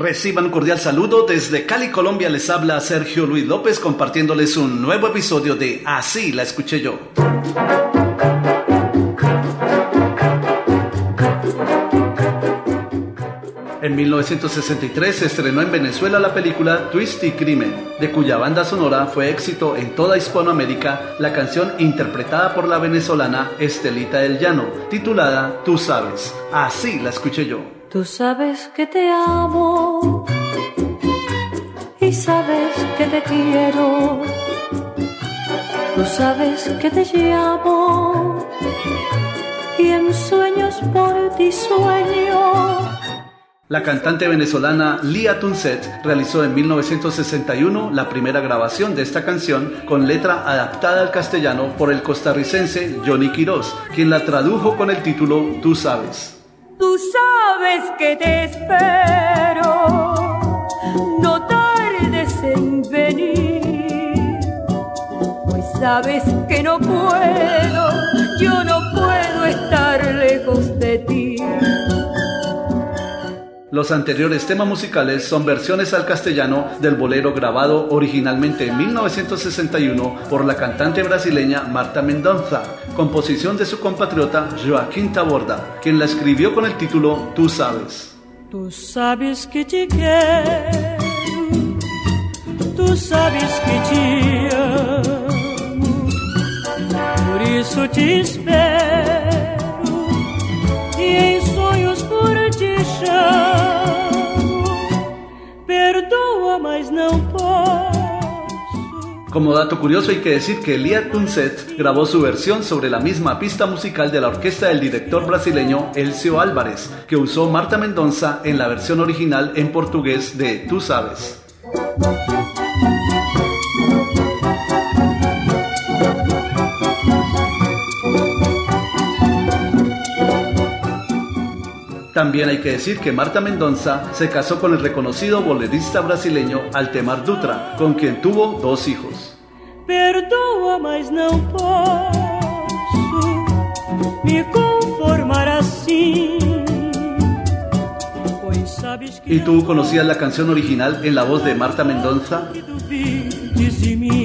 Reciban un cordial saludo desde Cali, Colombia. Les habla Sergio Luis López compartiéndoles un nuevo episodio de Así la escuché yo. En 1963 se estrenó en Venezuela la película Twist y Crimen, de cuya banda sonora fue éxito en toda Hispanoamérica la canción interpretada por la venezolana Estelita del Llano, titulada Tú sabes. Así la escuché yo. Tú sabes que te amo y sabes que te quiero. Tú sabes que te llamo y en sueños por ti sueño. La cantante venezolana Lía Tunset realizó en 1961 la primera grabación de esta canción con letra adaptada al castellano por el costarricense Johnny Quirós, quien la tradujo con el título Tú sabes. Tú sabes que te espero, no tardes en venir, pues sabes que no puedo, yo no puedo estar lejos de ti. Los anteriores temas musicales son versiones al castellano del bolero grabado originalmente en 1961 por la cantante brasileña Marta Mendonça, composición de su compatriota Joaquín Taborda, quien la escribió con el título Tú sabes. Tú sabes que te quiero, tú sabes que te amo, por eso te espero y en sueños por ti chamo. Perdoa, mas não posso. Como dato curioso hay que decir que Lía Tunset grabó su versión sobre la misma pista musical de la orquesta del director brasileño Elcio Álvarez, que usó Marta Mendonça en la versión original en portugués de Tú sabes. También hay que decir que Marta Mendonça se casó con el reconocido bolerista brasileño Altemar Dutra, con quien tuvo 2 hijos. Perdoa, mas não posso me conformar assim. ¿Y tú conocías la canción original en la voz de Marta Mendonça? Diz de mim